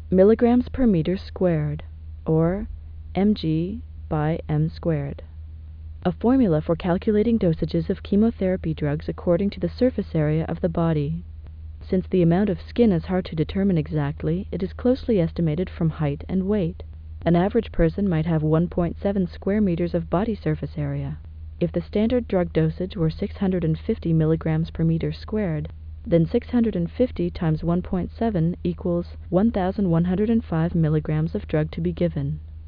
milligrams per meter squared, or mg by m squared. A formula for calculating dosages of chemotherapy drugs according to the surface area of the body. Since the amount of skin is hard to determine exactly, it is closely estimated from height and weight. An average person might have 1.7 square meters of body surface area. If the standard drug dosage were 650 milligrams per meter squared, then 650 times 1.7 equals 1,105 milligrams of drug to be given.